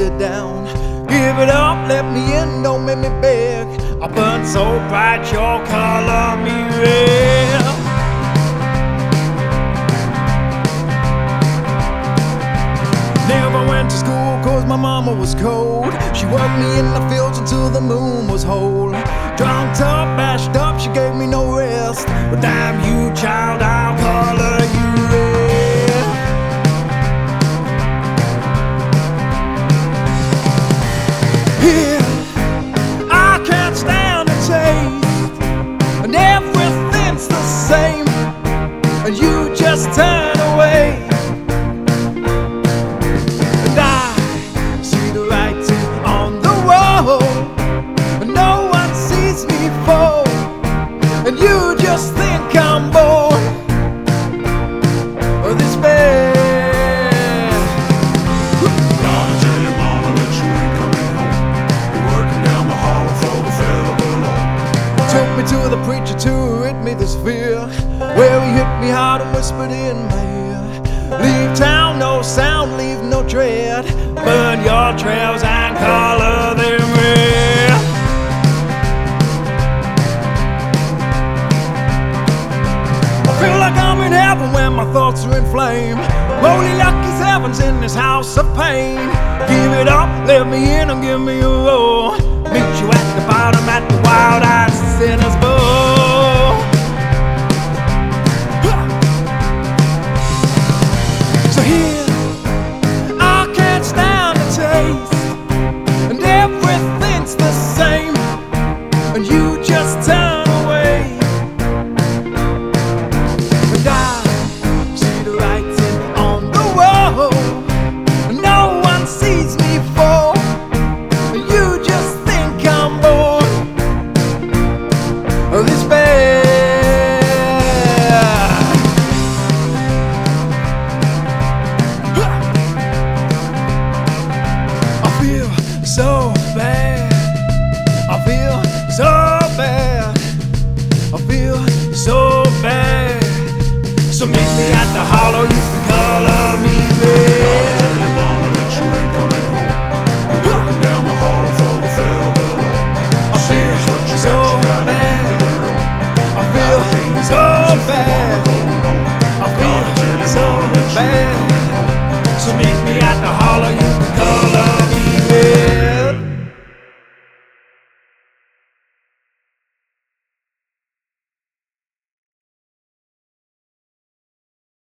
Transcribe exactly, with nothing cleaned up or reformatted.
sit down. Give it up, let me in, don't make me beg. I burn so bright, your color me red. Never went to school cause my mama was cold. She worked me in the fields until the moon was whole. Drunked up, bashed up, she gave me no rest. But damn you, child, I'll color you red. Here, I can't stand the taste, and everything's the same, and you just turn away. And I see the writing on the wall, and no one sees me fall, and you just think I'm born of despair. Gotta tell your mama that you ain't coming home. You're working down the hall for the fella below. Took me to the preacher to rid me this fear, where he hit me hard and whispered in my ear. Leave town, no sound, leave no tread. Burn your trails and color them red. I feel like I'm in heaven when my thoughts are in flame. Holy lucky sevens in this house of pain. Give it up, let me in and give me a roar. Meet you at the bottom at the wild-eyed sinner's bowl. So here, I can't stand the taste, and everything's the same, and you just turn away. And I see the writing on the wall, and no one sees me fall, and you just think I'm born of despair. I feel so bad, I feel so bad, I feel so bad. So meet me at the hollow, you can color